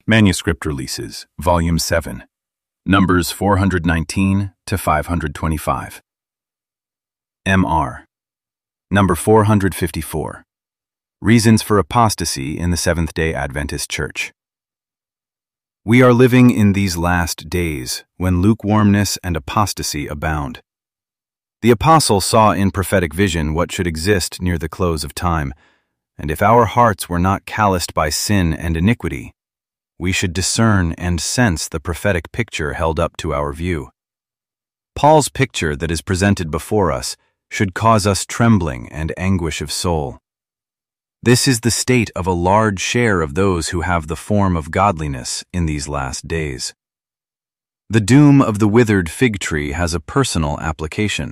Manuscript Releases, Volume 7, Numbers 419 to 525. M.R. Number 454. Reasons for Apostasy in the Seventh-day Adventist Church. We are living in these last days when lukewarmness and apostasy abound. The apostle saw in prophetic vision what should exist near the close of time, and if our hearts were not calloused by sin and iniquity, we should discern and sense the prophetic picture held up to our view. Paul's picture that is presented before us should cause us trembling and anguish of soul. This is the state of a large share of those who have the form of godliness in these last days. The doom of the withered fig tree has a personal application.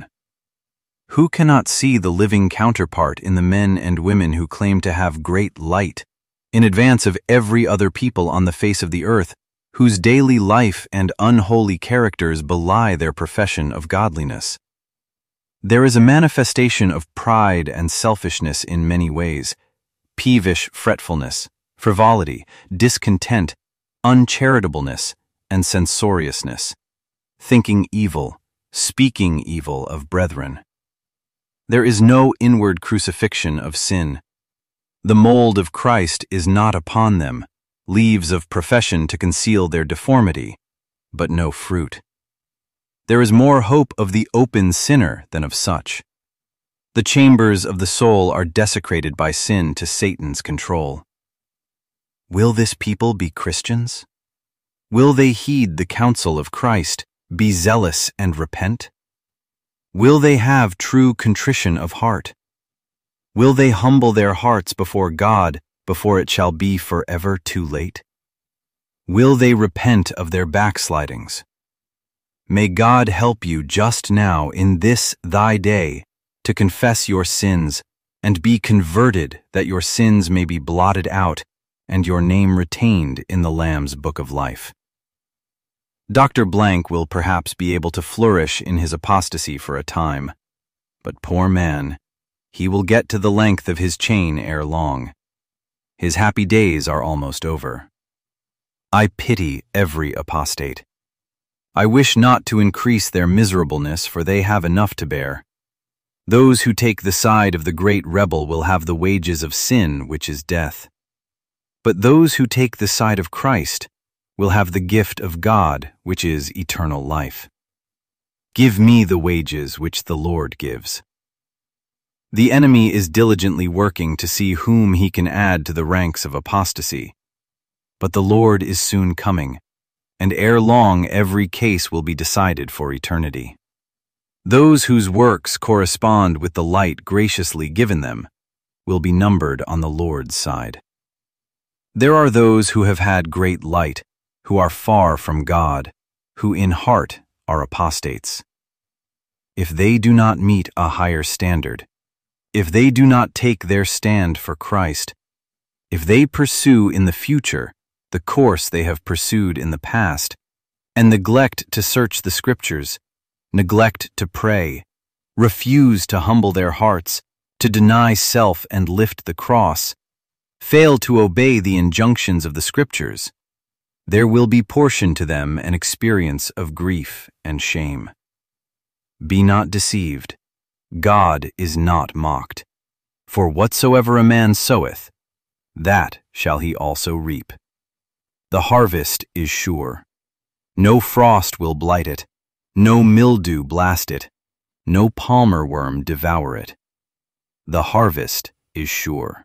Who cannot see the living counterpart in the men and women who claim to have great light, in advance of every other people on the face of the earth, whose daily life and unholy characters belie their profession of godliness? There is a manifestation of pride and selfishness in many ways: peevish fretfulness, frivolity, discontent, uncharitableness, and censoriousness, thinking evil, speaking evil of brethren. There is no inward crucifixion of sin. The mold of Christ is not upon them, leaves of profession to conceal their deformity, but no fruit. There is more hope of the open sinner than of such. The chambers of the soul are desecrated by sin to Satan's control. Will this people be Christians? Will they heed the counsel of Christ, be zealous and repent? Will they have true contrition of heart? Will they humble their hearts before God before it shall be forever too late? Will they repent of their backslidings? May God help you just now in this thy day to confess your sins and be converted, that your sins may be blotted out and your name retained in the Lamb's Book of Life. Dr. Blank will perhaps be able to flourish in his apostasy for a time, but poor man, he will get to the length of his chain ere long. His happy days are almost over. I pity every apostate. I wish not to increase their miserableness, for they have enough to bear. Those who take the side of the great rebel will have the wages of sin, which is death. But those who take the side of Christ will have the gift of God, which is eternal life. Give me the wages which the Lord gives. The enemy is diligently working to see whom he can add to the ranks of apostasy. But the Lord is soon coming, and ere long every case will be decided for eternity. Those whose works correspond with the light graciously given them will be numbered on the Lord's side. There are those who have had great light, who are far from God, who in heart are apostates. If they do not meet a higher standard, if they do not take their stand for Christ, if they pursue in the future the course they have pursued in the past, and neglect to search the Scriptures, neglect to pray, refuse to humble their hearts, to deny self and lift the cross, fail to obey the injunctions of the Scriptures, there will be portion to them an experience of grief and shame. Be not deceived. God is not mocked. For whatsoever a man soweth, that shall he also reap. The harvest is sure. No frost will blight it, no mildew blast it, no palmer worm devour it. The harvest is sure.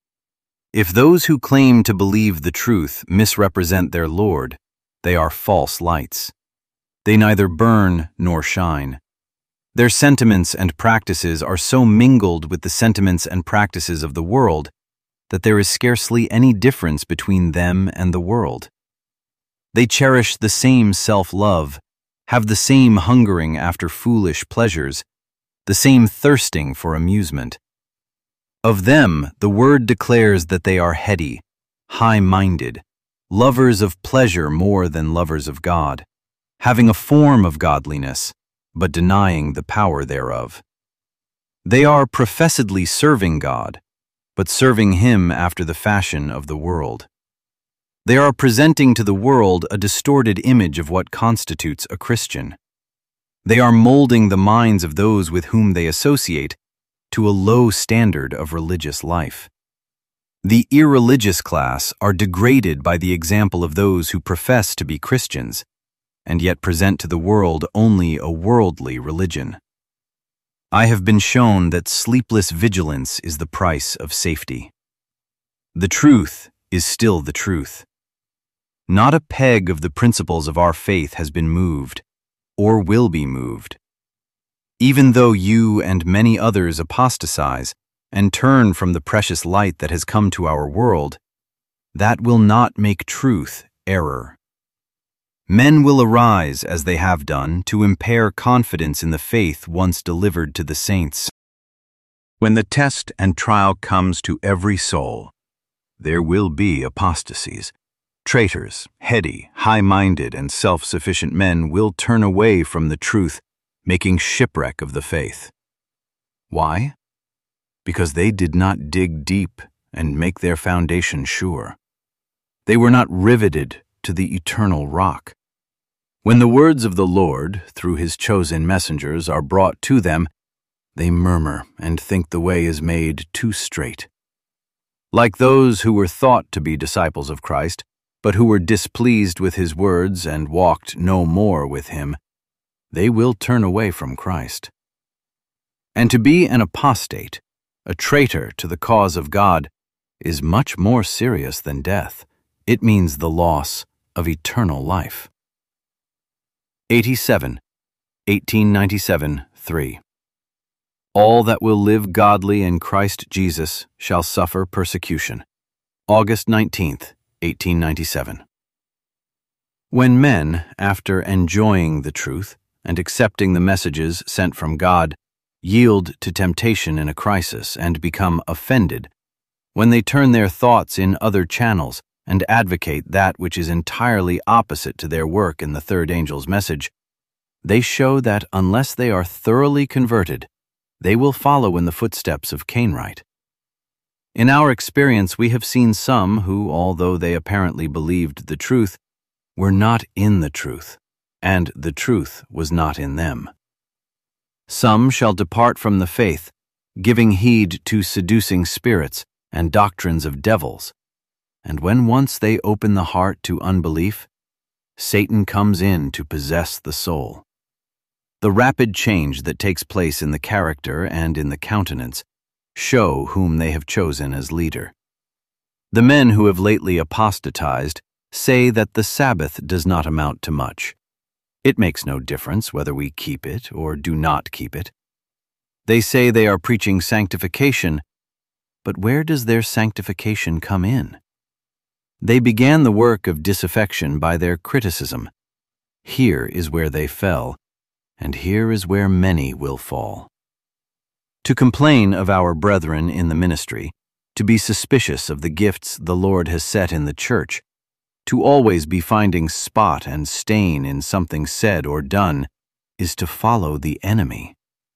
If those who claim to believe the truth misrepresent their Lord, they are false lights. They neither burn nor shine. Their sentiments and practices are so mingled with the sentiments and practices of the world that there is scarcely any difference between them and the world. They cherish the same self-love, have the same hungering after foolish pleasures, the same thirsting for amusement. Of them the word declares that they are heady, high-minded, lovers of pleasure more than lovers of God, having a form of godliness, but denying the power thereof. They are professedly serving God, but serving him after the fashion of the world. They are presenting to the world a distorted image of what constitutes a Christian. They are molding the minds of those with whom they associate to a low standard of religious life. The irreligious class are degraded by the example of those who profess to be Christians, and yet present to the world only a worldly religion. I have been shown that sleepless vigilance is the price of safety. The truth is still the truth. Not a peg of the principles of our faith has been moved, or will be moved. Even though you and many others apostatize and turn from the precious light that has come to our world, that will not make truth error. Men will arise, as they have done, to impair confidence in the faith once delivered to the saints. When the test and trial comes to every soul, there will be apostasies. Traitors, heady, high-minded, and self-sufficient men will turn away from the truth, making shipwreck of the faith. Why? Because they did not dig deep and make their foundation sure. They were not riveted to the eternal rock. When the words of the Lord, through his chosen messengers, are brought to them, they murmur and think the way is made too straight. Like those who were thought to be disciples of Christ, but who were displeased with his words and walked no more with him, they will turn away from Christ. And to be an apostate, a traitor to the cause of God, is much more serious than death. It means the loss of eternal life. 87, 1897, 3. All that will live godly in Christ Jesus shall suffer persecution. August 19th, 1897. When men, after enjoying the truth and accepting the messages sent from God, yield to temptation in a crisis and become offended, when they turn their thoughts in other channels and advocate that which is entirely opposite to their work in the third angel's message, they show that unless they are thoroughly converted, they will follow in the footsteps of Cainwright. In our experience, we have seen some who, although they apparently believed the truth, were not in the truth, and the truth was not in them. Some shall depart from the faith, giving heed to seducing spirits and doctrines of devils, and when once they open the heart to unbelief, Satan comes in to possess the soul. The rapid change that takes place in the character and in the countenance show whom they have chosen as leader. The men who have lately apostatized say that the Sabbath does not amount to much. It makes no difference whether we keep it or do not keep it. They say they are preaching sanctification, but where does their sanctification come in? They began the work of disaffection by their criticism. Here is where they fell, and here is where many will fall. To complain of our brethren in the ministry, to be suspicious of the gifts the Lord has set in the church, to always be finding spot and stain in something said or done, is to follow the enemy.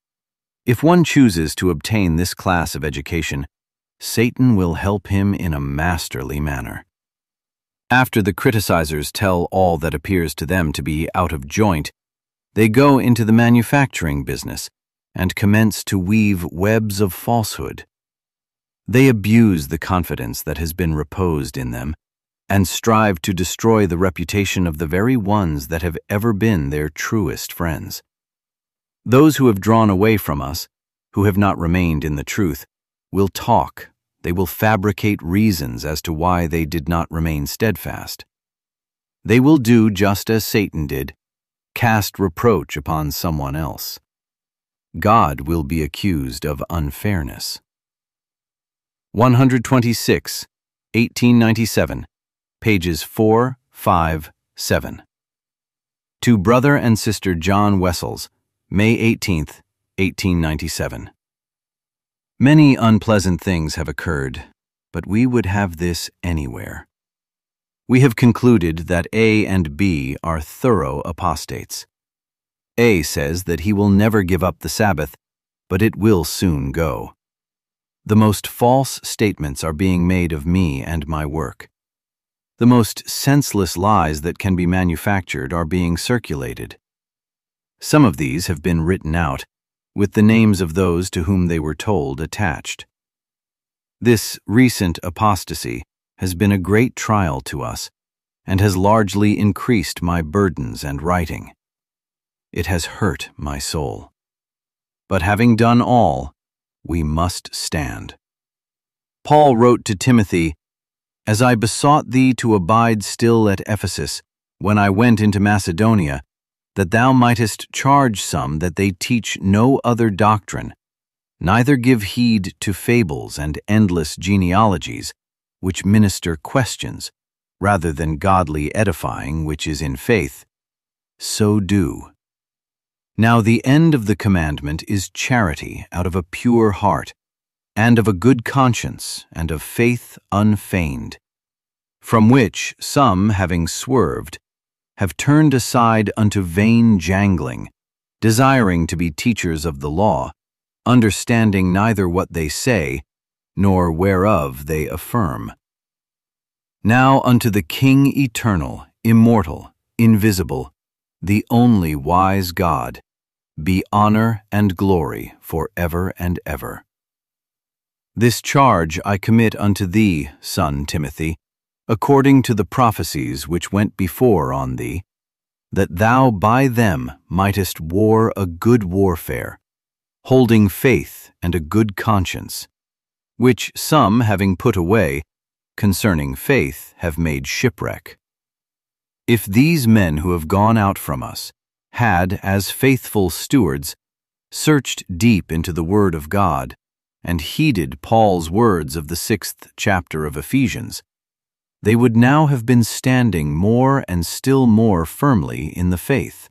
If one chooses to obtain this class of education, Satan will help him in a masterly manner. After the criticizers tell all that appears to them to be out of joint, they go into the manufacturing business and commence to weave webs of falsehood. They abuse the confidence that has been reposed in them and strive to destroy the reputation of the very ones that have ever been their truest friends. Those who have drawn away from us, who have not remained in the truth, will talk. They will fabricate reasons as to why they did not remain steadfast. They will do just as Satan did, cast reproach upon someone else. God will be accused of unfairness. 126, 1897, pages 4, 5, 7. To Brother and Sister John Wessels, May 18th, 1897. Many unpleasant things have occurred, but we would have this anywhere. We have concluded that A and B are thorough apostates. A says that he will never give up the Sabbath, but it will soon go. The most false statements are being made of me and my work. The most senseless lies that can be manufactured are being circulated. Some of these have been written out, with the names of those to whom they were told attached. This recent apostasy has been a great trial to us, and has largely increased my burdens and writing. It has hurt my soul. But having done all, we must stand. Paul wrote to Timothy, "As I besought thee to abide still at Ephesus, when I went into Macedonia, that thou mightest charge some that they teach no other doctrine, neither give heed to fables and endless genealogies, which minister questions, rather than godly edifying which is in faith. So do. Now the end of the commandment is charity out of a pure heart, and of a good conscience, and of faith unfeigned, from which some, having swerved, have turned aside unto vain jangling, desiring to be teachers of the law, understanding neither what they say, nor whereof they affirm. Now unto the King eternal, immortal, invisible, the only wise God, be honor and glory for ever and ever. This charge I commit unto thee, son Timothy, according to the prophecies which went before on thee, that thou by them mightest war a good warfare, holding faith and a good conscience, which some having put away, concerning faith have made shipwreck. If these men who have gone out from us had, as faithful stewards, searched deep into the Word of God, and heeded Paul's words of the 6th chapter of Ephesians, they would now have been standing more and still more firmly in the faith.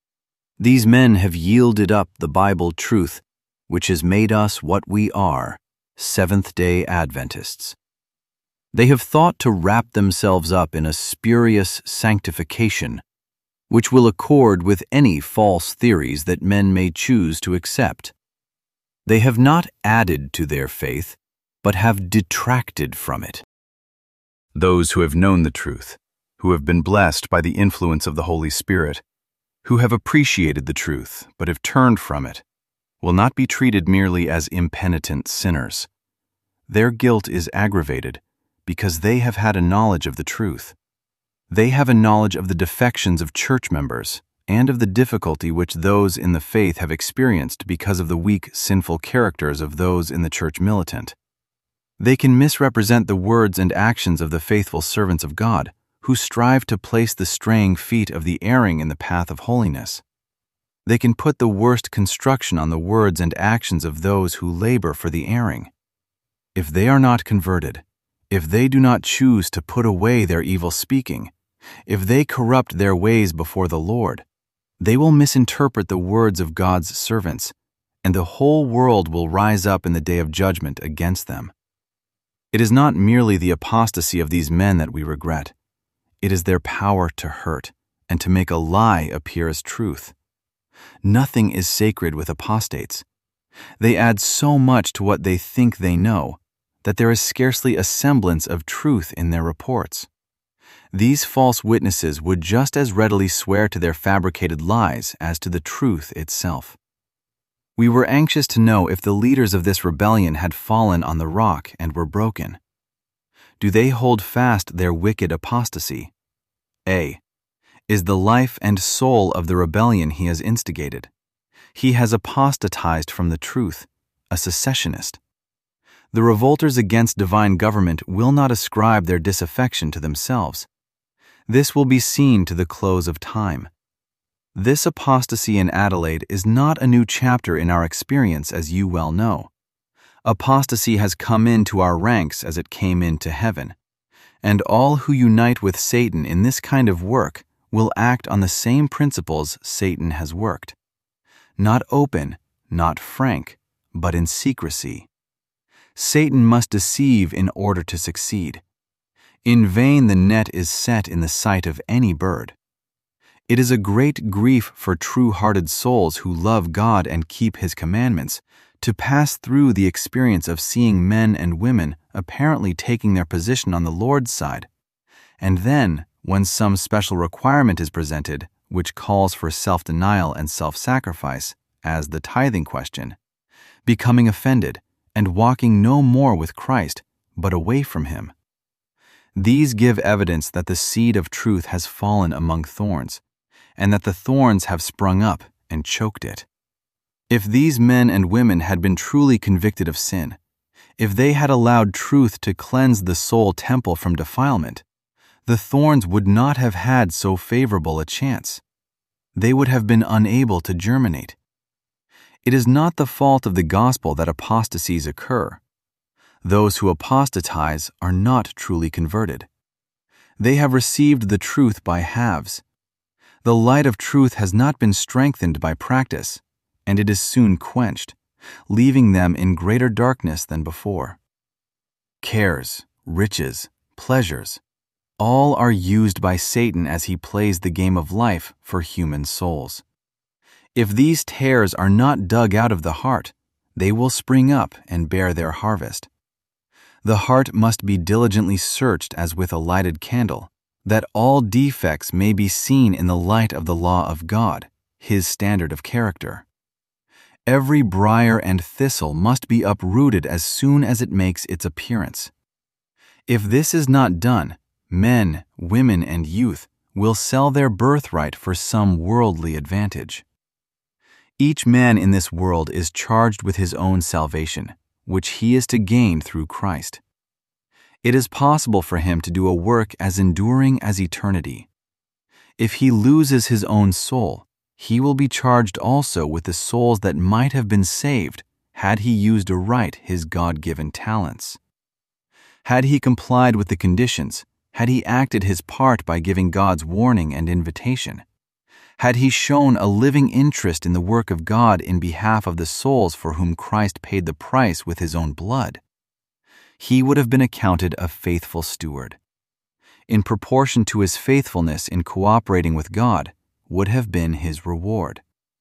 These men have yielded up the Bible truth, which has made us what we are, Seventh-day Adventists. They have thought to wrap themselves up in a spurious sanctification, which will accord with any false theories that men may choose to accept. They have not added to their faith, but have detracted from it. Those who have known the truth, who have been blessed by the influence of the Holy Spirit, who have appreciated the truth but have turned from it, will not be treated merely as impenitent sinners. Their guilt is aggravated because they have had a knowledge of the truth. They have a knowledge of the defections of church members and of the difficulty which those in the faith have experienced because of the weak, sinful characters of those in the church militant. They can misrepresent the words and actions of the faithful servants of God, who strive to place the straying feet of the erring in the path of holiness. They can put the worst construction on the words and actions of those who labor for the erring. If they are not converted, if they do not choose to put away their evil speaking, if they corrupt their ways before the Lord, they will misinterpret the words of God's servants, and the whole world will rise up in the day of judgment against them. It is not merely the apostasy of these men that we regret. It is their power to hurt and to make a lie appear as truth. Nothing is sacred with apostates. They add so much to what they think they know that there is scarcely a semblance of truth in their reports. These false witnesses would just as readily swear to their fabricated lies as to the truth itself. We were anxious to know if the leaders of this rebellion had fallen on the rock and were broken. Do they hold fast their wicked apostasy? A. Is the life and soul of the rebellion he has instigated. He has apostatized from the truth, a secessionist. The revolters against divine government will not ascribe their disaffection to themselves. This will be seen to the close of time. This apostasy in Adelaide is not a new chapter in our experience, as you well know. Apostasy has come into our ranks as it came into heaven, and all who unite with Satan in this kind of work will act on the same principles Satan has worked. Not open, not frank, but in secrecy. Satan must deceive in order to succeed. In vain the net is set in the sight of any bird. It is a great grief for true-hearted souls who love God and keep His commandments to pass through the experience of seeing men and women apparently taking their position on the Lord's side, And then, when some special requirement is presented, which calls for self-denial and self-sacrifice, as the tithing question, becoming offended and walking no more with Christ, but away from Him. These give evidence that the seed of truth has fallen among thorns, and that the thorns have sprung up and choked it. If these men and women had been truly convicted of sin, if they had allowed truth to cleanse the soul temple from defilement, the thorns would not have had so favorable a chance. They would have been unable to germinate. It is not the fault of the gospel that apostasies occur. Those who apostatize are not truly converted. They have received the truth by halves. The light of truth has not been strengthened by practice, and it is soon quenched, leaving them in greater darkness than before. Cares, riches, pleasures, all are used by Satan as he plays the game of life for human souls. If these tares are not dug out of the heart, they will spring up and bear their harvest. The heart must be diligently searched as with a lighted candle, that all defects may be seen in the light of the law of God, His standard of character. Every briar and thistle must be uprooted as soon as it makes its appearance. If this is not done, men, women, and youth will sell their birthright for some worldly advantage. Each man in this world is charged with his own salvation, which he is to gain through Christ. It is possible for him to do a work as enduring as eternity. If he loses his own soul, he will be charged also with the souls that might have been saved had he used aright his God-given talents. Had he complied with the conditions, had he acted his part by giving God's warning and invitation, had he shown a living interest in the work of God in behalf of the souls for whom Christ paid the price with His own blood, he would have been accounted a faithful steward. In proportion to his faithfulness in cooperating with God would have been his reward.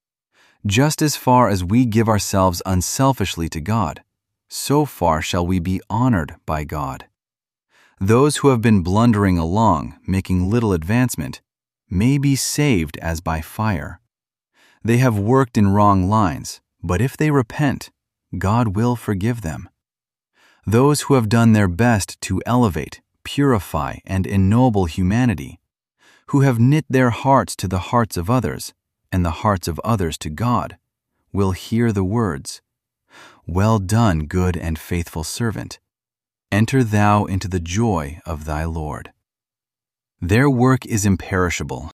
Just as far as we give ourselves unselfishly to God, so far shall we be honored by God. Those who have been blundering along, making little advancement, may be saved as by fire. They have worked in wrong lines, but if they repent, God will forgive them. Those who have done their best to elevate, purify, and ennoble humanity, who have knit their hearts to the hearts of others, and the hearts of others to God, will hear the words, "Well done, good and faithful servant. Enter thou into the joy of thy Lord." Their work is imperishable.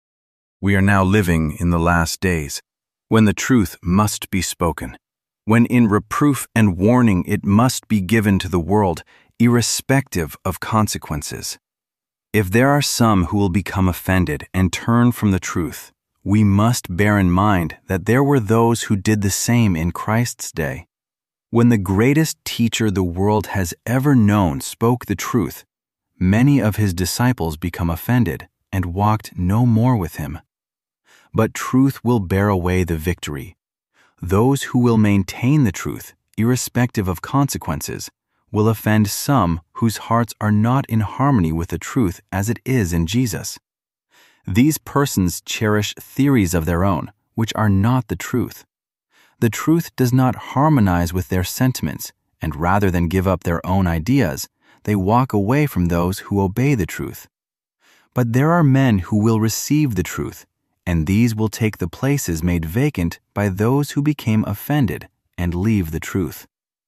We are now living in the last days, when the truth must be spoken, when in reproof and warning it must be given to the world, irrespective of consequences. If there are some who will become offended and turn from the truth, we must bear in mind that there were those who did the same in Christ's day. When the greatest teacher the world has ever known spoke the truth, many of his disciples become offended and walked no more with him. But truth will bear away the victory. Those who will maintain the truth, irrespective of consequences, will offend some whose hearts are not in harmony with the truth as it is in Jesus. These persons cherish theories of their own, which are not the truth. The truth does not harmonize with their sentiments, and rather than give up their own ideas, they walk away from those who obey the truth. But there are men who will receive the truth, and these will take the places made vacant by those who became offended and leave the truth.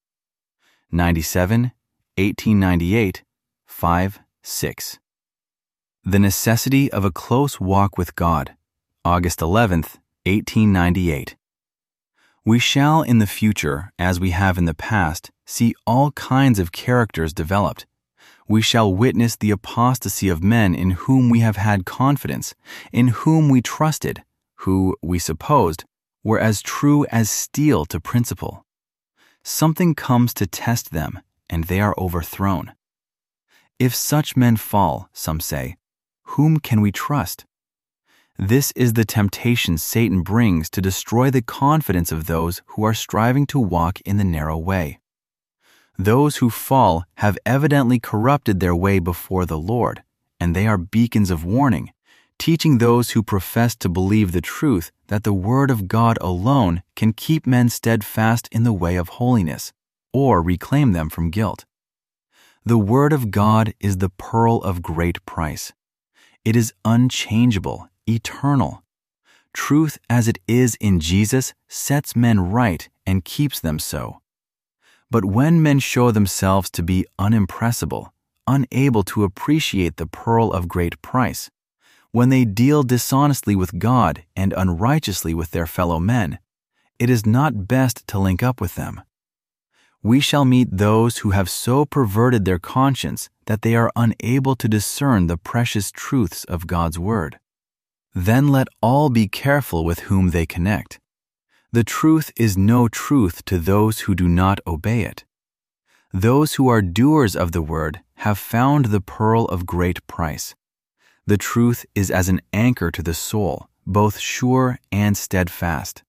97, 1898, 5, 6. The Necessity of a Close Walk with God, August 11th, 1898. We shall in the future, as we have in the past, see all kinds of characters developed. We shall witness the apostasy of men in whom we have had confidence, in whom we trusted, who, we supposed, were as true as steel to principle. Something comes to test them, and they are overthrown. If such men fall, some say, whom can we trust? This is the temptation Satan brings to destroy the confidence of those who are striving to walk in the narrow way. Those who fall have evidently corrupted their way before the Lord, and they are beacons of warning, teaching those who profess to believe the truth that the Word of God alone can keep men steadfast in the way of holiness, or reclaim them from guilt. The Word of God is the pearl of great price. It is unchangeable, eternal. Truth as it is in Jesus sets men right and keeps them so. But when men show themselves to be unimpressible, unable to appreciate the pearl of great price, when they deal dishonestly with God and unrighteously with their fellow men, it is not best to link up with them. We shall meet those who have so perverted their conscience that they are unable to discern the precious truths of God's Word. Then let all be careful with whom they connect. The truth is no truth to those who do not obey it. Those who are doers of the Word have found the pearl of great price. The truth is as an anchor to the soul, both sure and steadfast.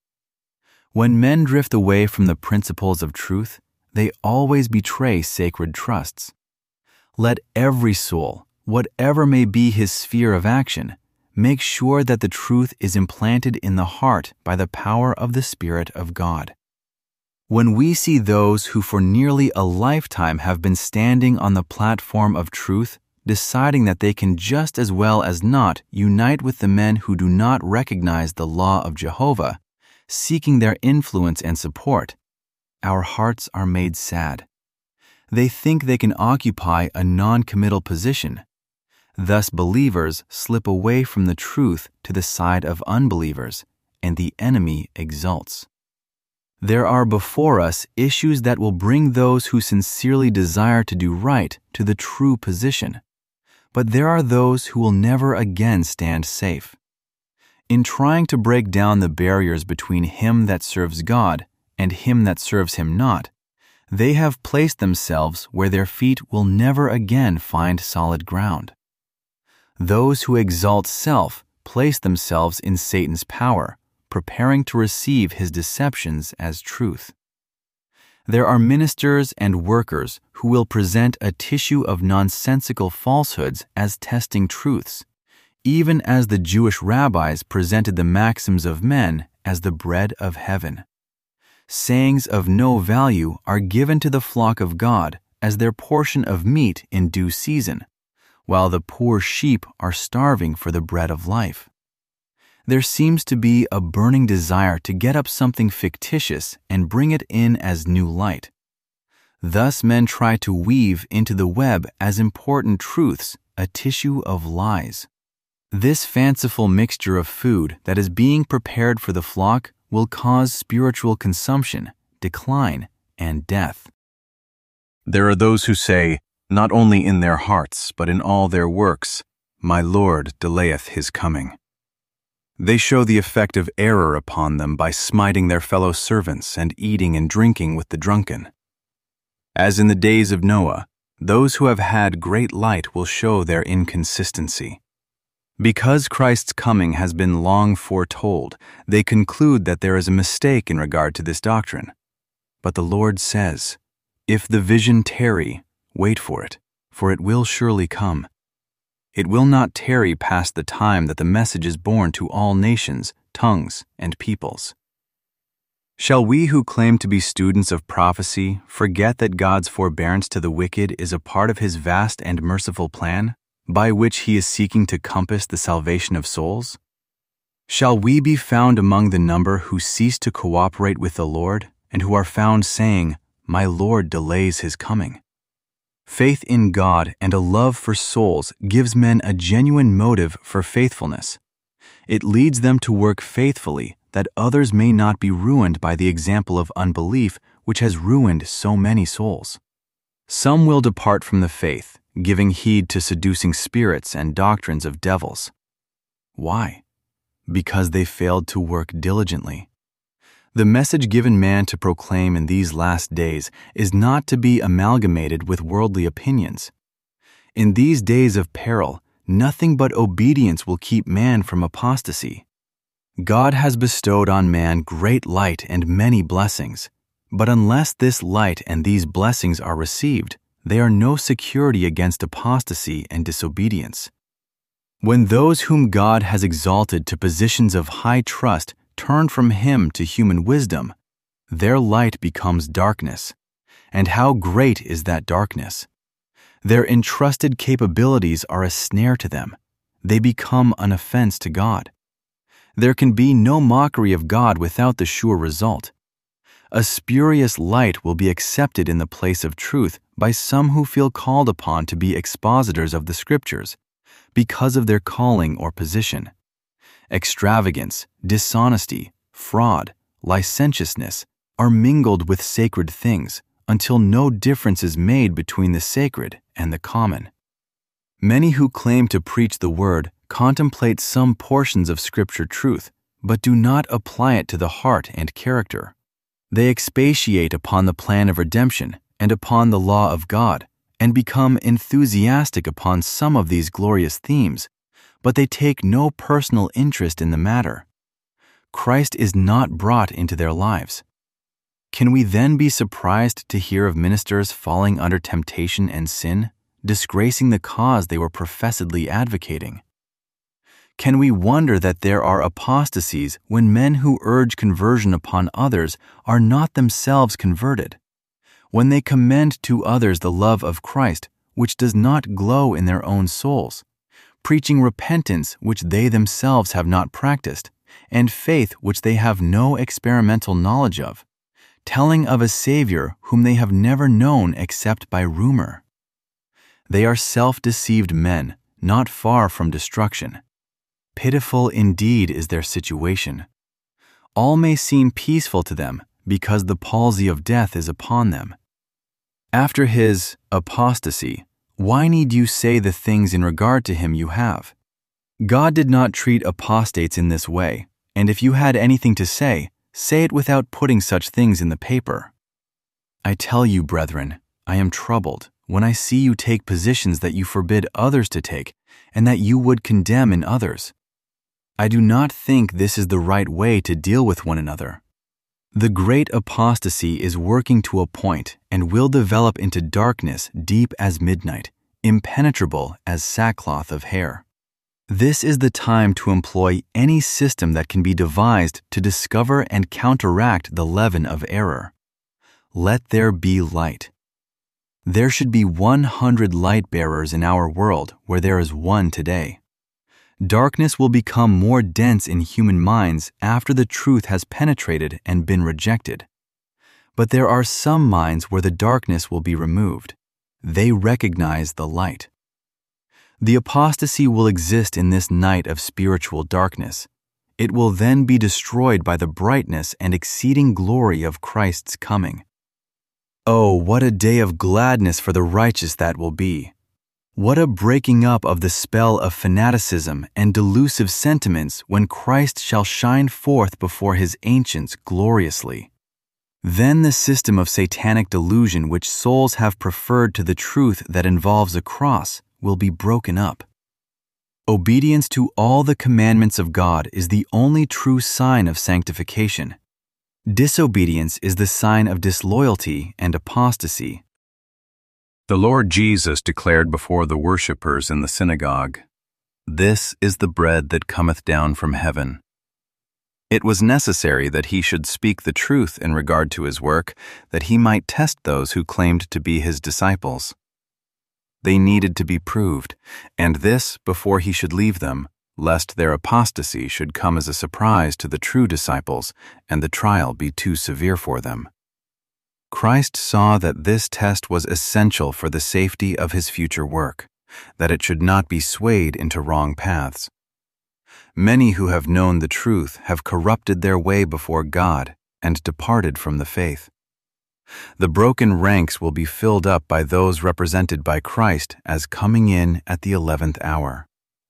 When men drift away from the principles of truth, they always betray sacred trusts. Let every soul, whatever may be his sphere of action, make sure that the truth is implanted in the heart by the power of the Spirit of God. When we see those who for nearly a lifetime have been standing on the platform of truth, deciding that they can just as well as not unite with the men who do not recognize the law of Jehovah, seeking their influence and support, our hearts are made sad. They think they can occupy a non-committal position. Thus believers slip away from the truth to the side of unbelievers, and the enemy exults. There are before us issues that will bring those who sincerely desire to do right to the true position, but there are those who will never again stand safe. In trying to break down the barriers between him that serves God and him that serves him not, they have placed themselves where their feet will never again find solid ground. Those who exalt self place themselves in Satan's power, preparing to receive his deceptions as truth. There are ministers and workers who will present a tissue of nonsensical falsehoods as testing truths, even as the Jewish rabbis presented the maxims of men as the bread of heaven. Sayings of no value are given to the flock of God as their portion of meat in due season, while the poor sheep are starving for the bread of life. There seems to be a burning desire to get up something fictitious and bring it in as new light. Thus men try to weave into the web as important truths a tissue of lies. This fanciful mixture of food that is being prepared for the flock will cause spiritual consumption, decline, and death. There are those who say, not only in their hearts, but in all their works, my Lord delayeth his coming. They show the effect of error upon them by smiting their fellow servants and eating and drinking with the drunken. As in the days of Noah, those who have had great light will show their inconsistency. Because Christ's coming has been long foretold, they conclude that there is a mistake in regard to this doctrine. But the Lord says, if the vision tarry, wait for it will surely come. It will not tarry past the time that the message is borne to all nations, tongues, and peoples. Shall we who claim to be students of prophecy forget that God's forbearance to the wicked is a part of his vast and merciful plan, by which he is seeking to compass the salvation of souls? Shall we be found among the number who cease to cooperate with the Lord, and who are found saying, my Lord delays his coming? Faith in God and a love for souls gives men a genuine motive for faithfulness. It leads them to work faithfully that others may not be ruined by the example of unbelief which has ruined so many souls. Some will depart from the faith, giving heed to seducing spirits and doctrines of devils. Why? Because they failed to work diligently. The message given man to proclaim in these last days is not to be amalgamated with worldly opinions. In these days of peril, nothing but obedience will keep man from apostasy. God has bestowed on man great light and many blessings, but unless this light and these blessings are received, they are no security against apostasy and disobedience. When those whom God has exalted to positions of high trust turn from Him to human wisdom, their light becomes darkness. And how great is that darkness! Their entrusted capabilities are a snare to them. They become an offense to God. There can be no mockery of God without the sure result. A spurious light will be accepted in the place of truth by some who feel called upon to be expositors of the Scriptures, because of their calling or position. Extravagance, dishonesty, fraud, licentiousness are mingled with sacred things until no difference is made between the sacred and the common. Many who claim to preach the Word contemplate some portions of Scripture truth, but do not apply it to the heart and character. They expatiate upon the plan of redemption and upon the law of God, and become enthusiastic upon some of these glorious themes, but they take no personal interest in the matter. Christ is not brought into their lives. Can we then be surprised to hear of ministers falling under temptation and sin, disgracing the cause they were professedly advocating? Can we wonder that there are apostasies when men who urge conversion upon others are not themselves converted? When they commend to others the love of Christ, which does not glow in their own souls, preaching repentance which they themselves have not practiced, and faith which they have no experimental knowledge of, telling of a Savior whom they have never known except by rumor. They are self-deceived men, not far from destruction. Pitiful indeed is their situation. All may seem peaceful to them because the palsy of death is upon them. After his apostasy, why need you say the things in regard to him you have? God did not treat apostates in this way, and if you had anything to say it without putting such things in the paper. I tell you, brethren, I am troubled when I see you take positions that you forbid others to take, and that you would condemn in others. I do not think this is the right way to deal with one another. The great apostasy is working to a point and will develop into darkness deep as midnight, impenetrable as sackcloth of hair. This is the time to employ any system that can be devised to discover and counteract the leaven of error. Let there be light. There should be 100 light bearers in our world where there is one today. Darkness will become more dense in human minds after the truth has penetrated and been rejected. But there are some minds where the darkness will be removed. They recognize the light. The apostasy will exist in this night of spiritual darkness. It will then be destroyed by the brightness and exceeding glory of Christ's coming. Oh, what a day of gladness for the righteous that will be! What a breaking up of the spell of fanaticism and delusive sentiments when Christ shall shine forth before his ancients gloriously. Then the system of satanic delusion which souls have preferred to the truth that involves a cross will be broken up. Obedience to all the commandments of God is the only true sign of sanctification. Disobedience is the sign of disloyalty and apostasy. The Lord Jesus declared before the worshippers in the synagogue, "This is the bread that cometh down from heaven." It was necessary that he should speak the truth in regard to his work, that he might test those who claimed to be his disciples. They needed to be proved, and this before he should leave them, lest their apostasy should come as a surprise to the true disciples and the trial be too severe for them. Christ saw that this test was essential for the safety of his future work, that it should not be swayed into wrong paths. Many who have known the truth have corrupted their way before God and departed from the faith. The broken ranks will be filled up by those represented by Christ as coming in at the 11th hour.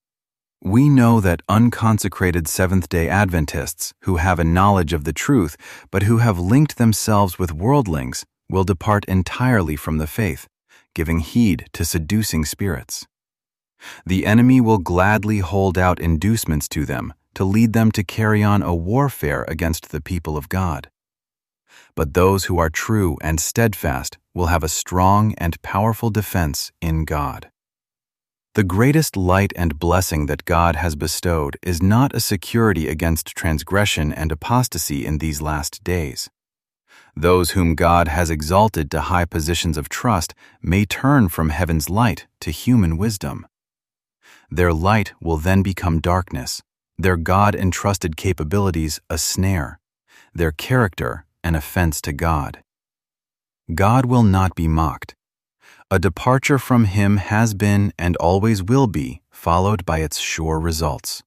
We know that unconsecrated Seventh-day Adventists who have a knowledge of the truth but who have linked themselves with worldlings will depart entirely from the faith, giving heed to seducing spirits. The enemy will gladly hold out inducements to them to lead them to carry on a warfare against the people of God. But those who are true and steadfast will have a strong and powerful defense in God. The greatest light and blessing that God has bestowed is not a security against transgression and apostasy in these last days. Those whom God has exalted to high positions of trust may turn from heaven's light to human wisdom. Their light will then become darkness, their God-entrusted capabilities a snare, their character an offense to God. God will not be mocked. A departure from Him has been and always will be followed by its sure results.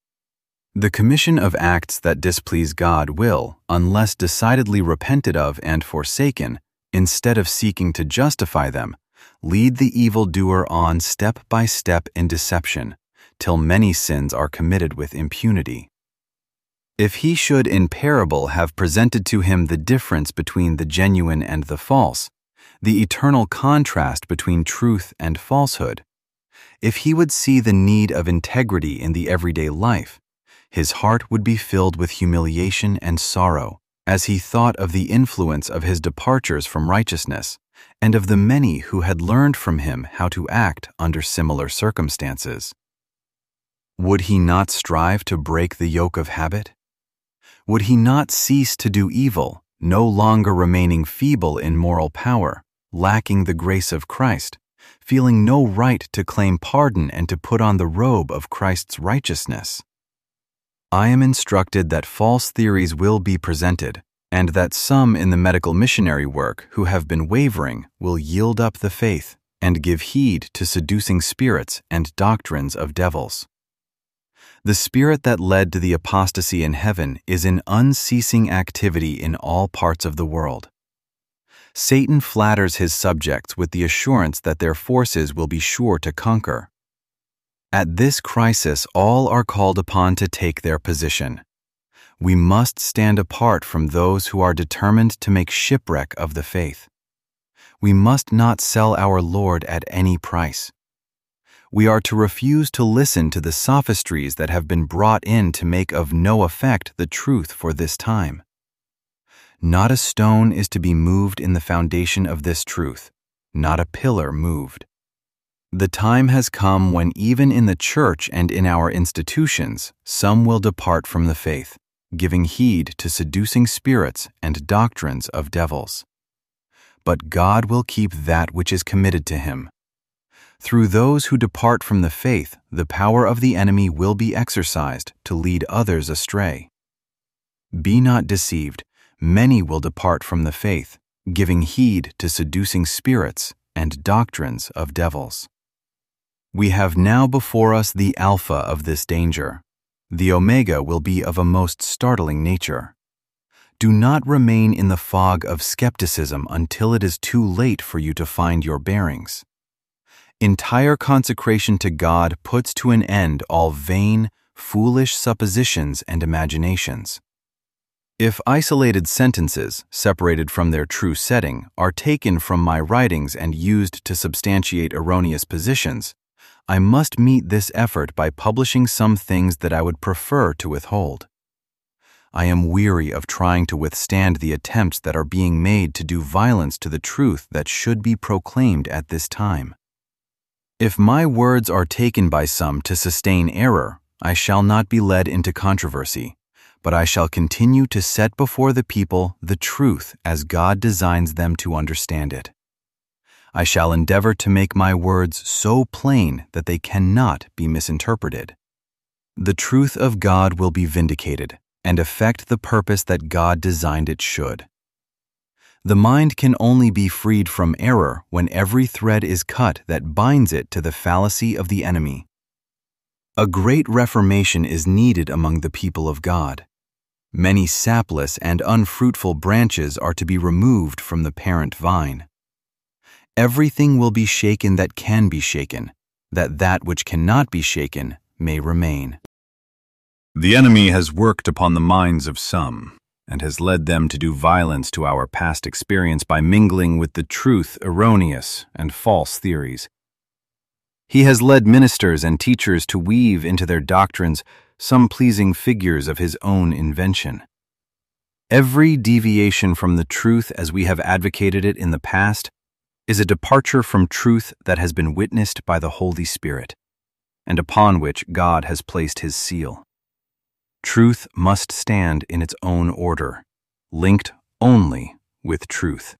The commission of acts that displease God will, unless decidedly repented of and forsaken, instead of seeking to justify them, lead the evildoer on step by step in deception, till many sins are committed with impunity. If he should in parable have presented to him the difference between the genuine and the false, the eternal contrast between truth and falsehood, if he would see the need of integrity in the everyday life, his heart would be filled with humiliation and sorrow as he thought of the influence of his departures from righteousness and of the many who had learned from him how to act under similar circumstances. Would he not strive to break the yoke of habit? Would he not cease to do evil, no longer remaining feeble in moral power, lacking the grace of Christ, feeling no right to claim pardon and to put on the robe of Christ's righteousness? I am instructed that false theories will be presented, and that some in the medical missionary work who have been wavering will yield up the faith and give heed to seducing spirits and doctrines of devils. The spirit that led to the apostasy in heaven is in unceasing activity in all parts of the world. Satan flatters his subjects with the assurance that their forces will be sure to conquer. At this crisis, all are called upon to take their position. We must stand apart from those who are determined to make shipwreck of the faith. We must not sell our Lord at any price. We are to refuse to listen to the sophistries that have been brought in to make of no effect the truth for this time. Not a stone is to be moved in the foundation of this truth, not a pillar moved. The time has come when even in the church and in our institutions, some will depart from the faith, giving heed to seducing spirits and doctrines of devils. But God will keep that which is committed to Him. Through those who depart from the faith, the power of the enemy will be exercised to lead others astray. Be not deceived, many will depart from the faith, giving heed to seducing spirits and doctrines of devils. We have now before us the alpha of this danger. The omega will be of a most startling nature. Do not remain in the fog of skepticism until it is too late for you to find your bearings. Entire consecration to God puts to an end all vain, foolish suppositions and imaginations. If isolated sentences, separated from their true setting, are taken from my writings and used to substantiate erroneous positions, I must meet this effort by publishing some things that I would prefer to withhold. I am weary of trying to withstand the attempts that are being made to do violence to the truth that should be proclaimed at this time. If my words are taken by some to sustain error, I shall not be led into controversy, but I shall continue to set before the people the truth as God designs them to understand it. I shall endeavor to make my words so plain that they cannot be misinterpreted. The truth of God will be vindicated and effect the purpose that God designed it should. The mind can only be freed from error when every thread is cut that binds it to the fallacy of the enemy. A great reformation is needed among the people of God. Many sapless and unfruitful branches are to be removed from the parent vine. Everything will be shaken that can be shaken, that which cannot be shaken may remain. The enemy has worked upon the minds of some, and has led them to do violence to our past experience by mingling with the truth erroneous and false theories. He has led ministers and teachers to weave into their doctrines some pleasing figures of his own invention. Every deviation from the truth as we have advocated it in the past is a departure from truth that has been witnessed by the Holy Spirit. and upon which God has placed his seal. Truth must stand in its own order, linked only with truth.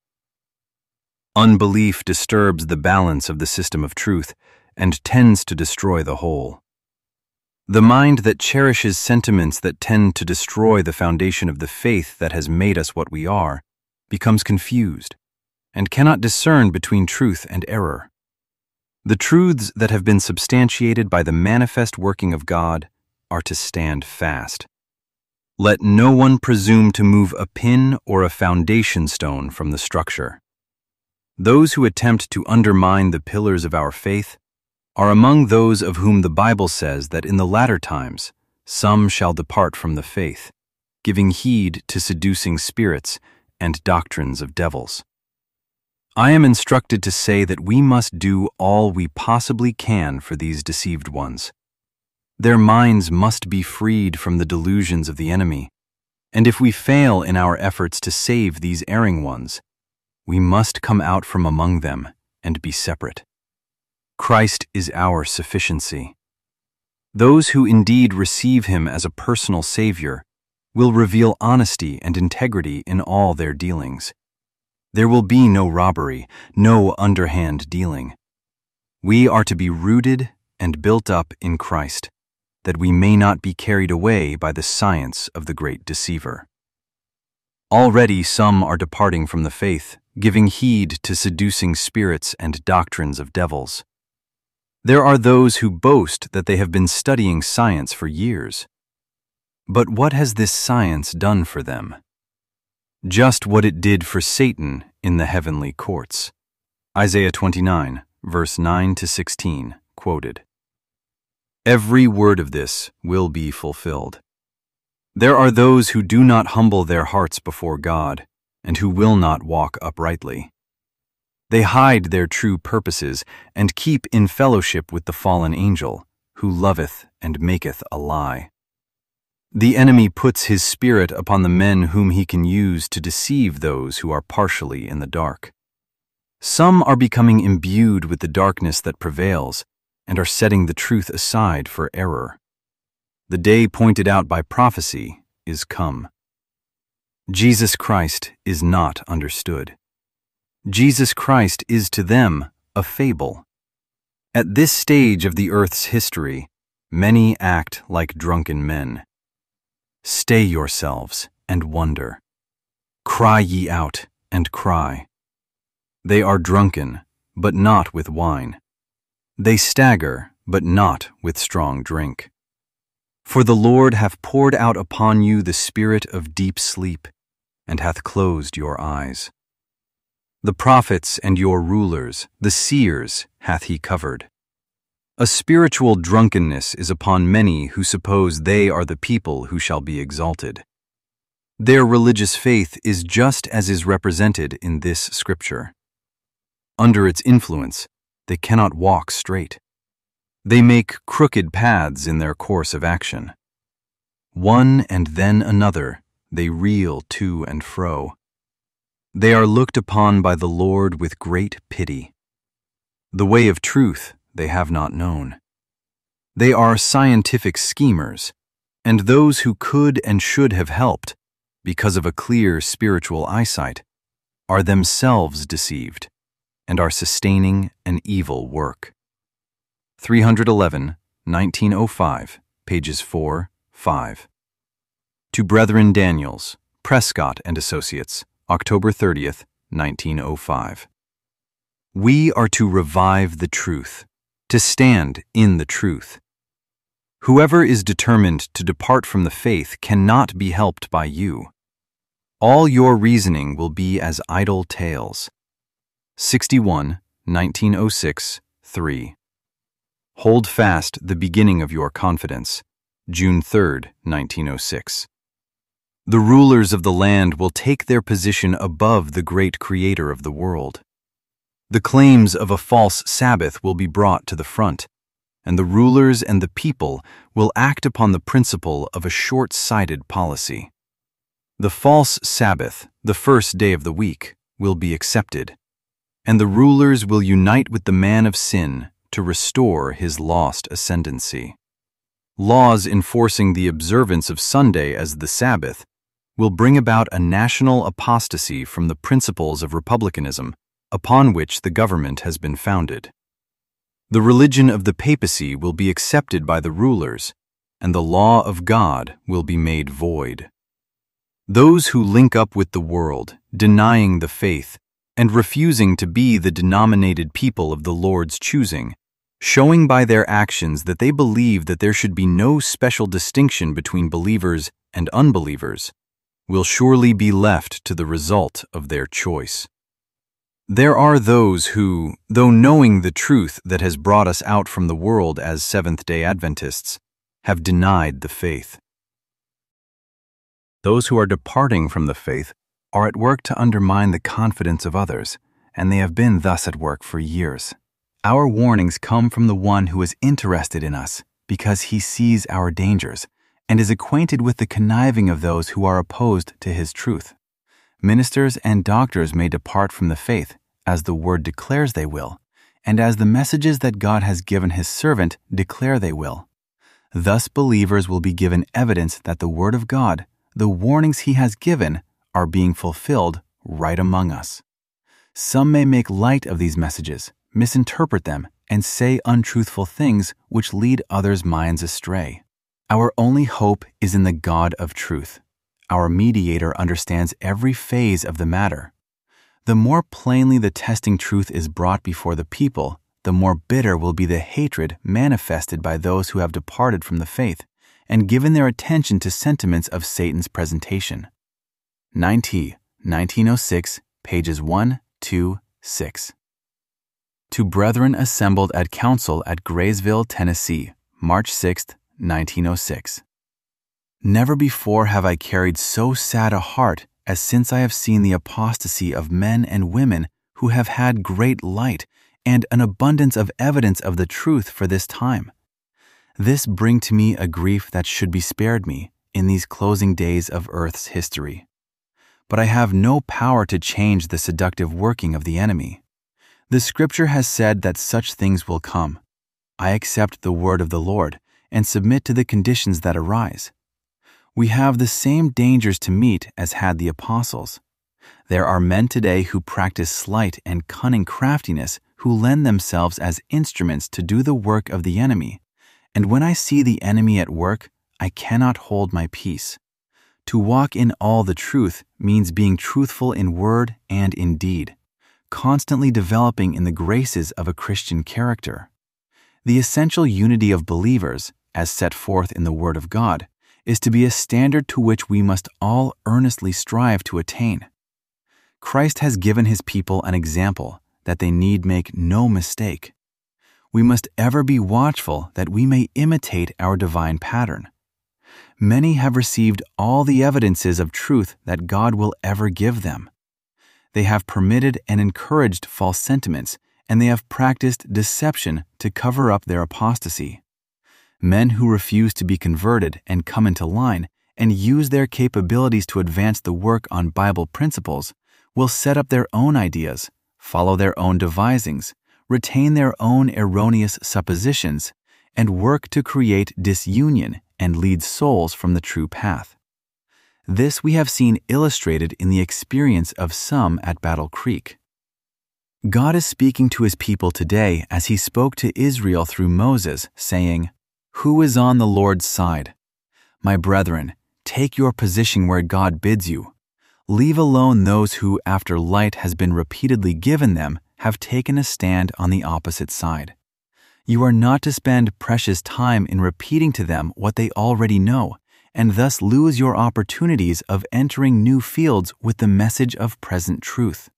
Unbelief disturbs the balance of the system of truth and tends to destroy the whole. The mind that cherishes sentiments that tend to destroy the foundation of the faith that has made us what we are becomes confused and cannot discern between truth and error. The truths that have been substantiated by the manifest working of God are to stand fast. Let no one presume to move a pin or a foundation stone from the structure. Those who attempt to undermine the pillars of our faith are among those of whom the Bible says that in the latter times some shall depart from the faith, giving heed to seducing spirits and doctrines of devils. I am instructed to say that we must do all we possibly can for these deceived ones. Their minds must be freed from the delusions of the enemy, and if we fail in our efforts to save these erring ones, we must come out from among them and be separate. Christ is our sufficiency. Those who indeed receive him as a personal Savior will reveal honesty and integrity in all their dealings. There will be no robbery, no underhand dealing. We are to be rooted and built up in Christ, that we may not be carried away by the science of the great deceiver. Already some are departing from the faith, giving heed to seducing spirits and doctrines of devils. There are those who boast that they have been studying science for years. But what has this science done for them? Just what it did for Satan in the heavenly courts. Isaiah 29, verse 9 to 16, quoted. Every word of this will be fulfilled. There are those who do not humble their hearts before God, and who will not walk uprightly. They hide their true purposes and keep in fellowship with the fallen angel, who loveth and maketh a lie. The enemy puts his spirit upon the men whom he can use to deceive those who are partially in the dark. Some are becoming imbued with the darkness that prevails and are setting the truth aside for error. The day pointed out by prophecy is come. Jesus Christ is not understood. Jesus Christ is to them a fable. At this stage of the earth's history, many act like drunken men. Stay yourselves and wonder. Cry ye out and cry. They are drunken, but not with wine. They stagger, but not with strong drink. For the Lord hath poured out upon you the spirit of deep sleep, and hath closed your eyes. The prophets and your rulers, the seers, hath he covered. A spiritual drunkenness is upon many who suppose they are the people who shall be exalted. Their religious faith is just as is represented in this scripture. Under its influence, they cannot walk straight. They make crooked paths in their course of action. One and then another, they reel to and fro. They are looked upon by the Lord with great pity. The way of truth they have not known. They are scientific schemers, and those who could and should have helped, because of a clear spiritual eyesight, are themselves deceived, and are sustaining an evil work. 311, 1905, pages 4, 5. To Brethren Daniels, Prescott and Associates, October 30th, 1905. We are to revive the truth, to stand in the truth. Whoever is determined to depart from the faith cannot be helped by you. All your reasoning will be as idle tales. 61, 1906, 3. Hold fast the beginning of your confidence. June 3, 1906. The rulers of the land will take their position above the great Creator of the world. The claims of a false Sabbath will be brought to the front, and the rulers and the people will act upon the principle of a short-sighted policy. The false Sabbath, the first day of the week, will be accepted, and the rulers will unite with the man of sin to restore his lost ascendancy. Laws enforcing the observance of Sunday as the Sabbath will bring about a national apostasy from the principles of republicanism upon which the government has been founded. The religion of the papacy will be accepted by the rulers, and the law of God will be made void. Those who link up with the world, denying the faith, and refusing to be the denominated people of the Lord's choosing, showing by their actions that they believe that there should be no special distinction between believers and unbelievers, will surely be left to the result of their choice. There are those who, though knowing the truth that has brought us out from the world as Seventh-day Adventists, have denied the faith. Those who are departing from the faith are at work to undermine the confidence of others, and they have been thus at work for years. Our warnings come from the one who is interested in us because he sees our dangers and is acquainted with the conniving of those who are opposed to his truth. Ministers and doctors may depart from the faith, as the word declares they will, and as the messages that God has given his servant declare they will. Thus believers will be given evidence that the word of God, the warnings he has given, are being fulfilled right among us. Some may make light of these messages, misinterpret them, and say untruthful things which lead others' minds astray. Our only hope is in the God of truth. Our mediator understands every phase of the matter. The more plainly the testing truth is brought before the people, the more bitter will be the hatred manifested by those who have departed from the faith and given their attention to sentiments of Satan's presentation. 9T, 1906, pages 1, 2, 6. To brethren assembled at council at Graysville, Tennessee, March 6, 1906. Never before have I carried so sad a heart as since I have seen the apostasy of men and women who have had great light and an abundance of evidence of the truth for this time. This bring to me a grief that should be spared me in these closing days of earth's history. But I have no power to change the seductive working of the enemy. The Scripture has said that such things will come. I accept the word of the Lord and submit to the conditions that arise. We have the same dangers to meet as had the apostles. There are men today who practice sleight and cunning craftiness who lend themselves as instruments to do the work of the enemy, and when I see the enemy at work, I cannot hold my peace. To walk in all the truth means being truthful in word and in deed, constantly developing in the graces of a Christian character. The essential unity of believers, as set forth in the Word of God, is to be a standard to which we must all earnestly strive to attain. Christ has given his people an example that they need make no mistake. We must ever be watchful that we may imitate our divine pattern. Many have received all the evidences of truth that God will ever give them. They have permitted and encouraged false sentiments, and they have practiced deception to cover up their apostasy. Men who refuse to be converted and come into line and use their capabilities to advance the work on Bible principles will set up their own ideas, follow their own devisings, retain their own erroneous suppositions, and work to create disunion and lead souls from the true path. This we have seen illustrated in the experience of some at Battle Creek. God is speaking to his people today as he spoke to Israel through Moses, saying, "Who is on the Lord's side? My brethren, take your position where God bids you. Leave alone those who, after light has been repeatedly given them, have taken a stand on the opposite side. You are not to spend precious time in repeating to them what they already know, and thus lose your opportunities of entering new fields with the message of present truth."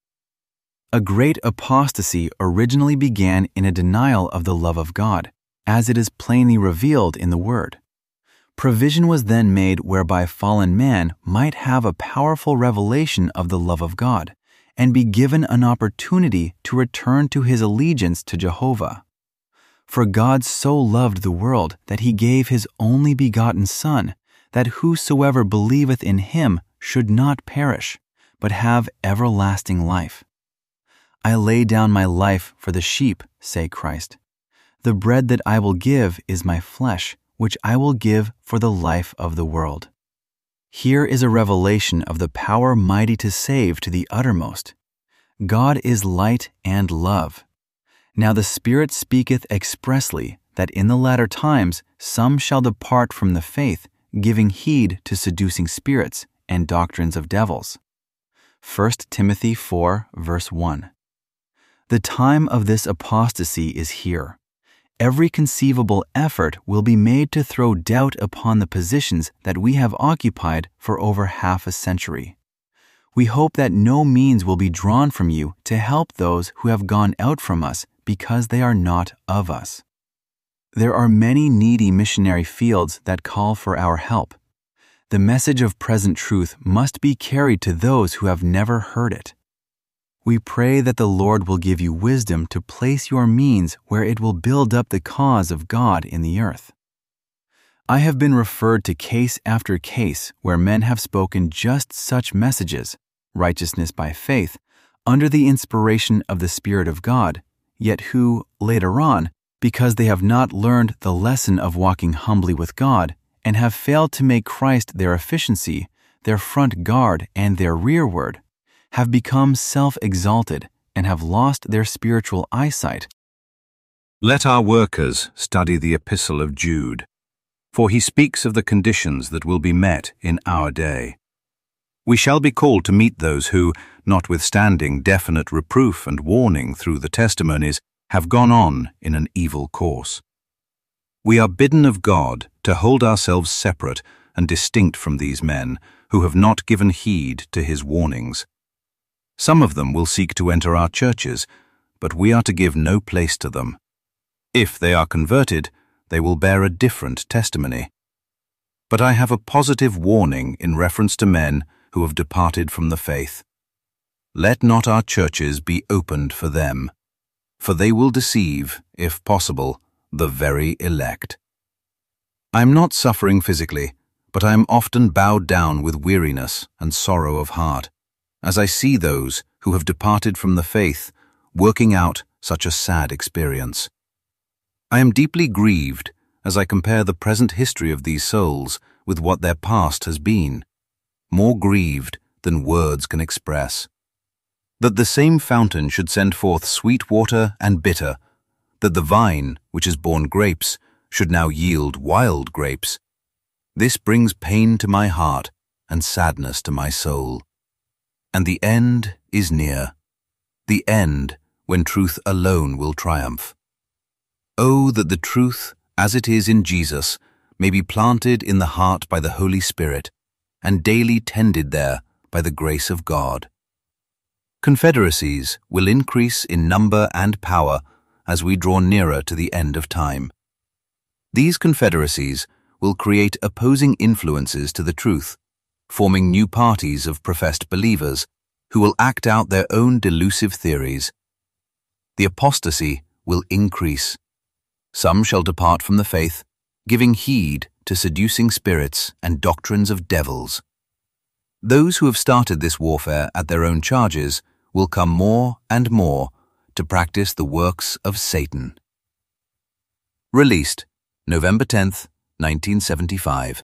A great apostasy originally began in a denial of the love of God, as it is plainly revealed in the Word. Provision was then made whereby fallen man might have a powerful revelation of the love of God, and be given an opportunity to return to his allegiance to Jehovah. For God so loved the world that he gave his only begotten Son, that whosoever believeth in him should not perish, but have everlasting life. I lay down my life for the sheep, say Christ. The bread that I will give is my flesh, which I will give for the life of the world. Here is a revelation of the power mighty to save to the uttermost. God is light and love. Now the Spirit speaketh expressly that in the latter times some shall depart from the faith, giving heed to seducing spirits and doctrines of devils. 1 Timothy 4, verse 1. The time of this apostasy is here. Every conceivable effort will be made to throw doubt upon the positions that we have occupied for over half a century. We hope that no means will be drawn from you to help those who have gone out from us because they are not of us. There are many needy missionary fields that call for our help. The message of present truth must be carried to those who have never heard it. We pray that the Lord will give you wisdom to place your means where it will build up the cause of God in the earth. I have been referred to case after case where men have spoken just such messages, righteousness by faith, under the inspiration of the Spirit of God, yet who, later on, because they have not learned the lesson of walking humbly with God and have failed to make Christ their efficiency, their front guard, and their rearward, have become self-exalted and have lost their spiritual eyesight. Let our workers study the Epistle of Jude, for he speaks of the conditions that will be met in our day. We shall be called to meet those who, notwithstanding definite reproof and warning through the testimonies, have gone on in an evil course. We are bidden of God to hold ourselves separate and distinct from these men who have not given heed to his warnings. Some of them will seek to enter our churches, but we are to give no place to them. If they are converted, they will bear a different testimony. But I have a positive warning in reference to men who have departed from the faith. Let not our churches be opened for them, for they will deceive, if possible, the very elect. I am not suffering physically, but I am often bowed down with weariness and sorrow of heart, as I see those who have departed from the faith working out such a sad experience. I am deeply grieved as I compare the present history of these souls with what their past has been, more grieved than words can express. That the same fountain should send forth sweet water and bitter, that the vine, which has borne grapes, should now yield wild grapes. This brings pain to my heart and sadness to my soul. And the end is near, the end when truth alone will triumph. Oh, that the truth, as it is in Jesus, may be planted in the heart by the Holy Spirit, and daily tended there by the grace of God. Confederacies will increase in number and power as we draw nearer to the end of time. These confederacies will create opposing influences to the truth, forming new parties of professed believers who will act out their own delusive theories. The apostasy will increase. Some shall depart from the faith, giving heed to seducing spirits and doctrines of devils. Those who have started this warfare at their own charges will come more and more to practice the works of Satan. Released November 10th, 1975.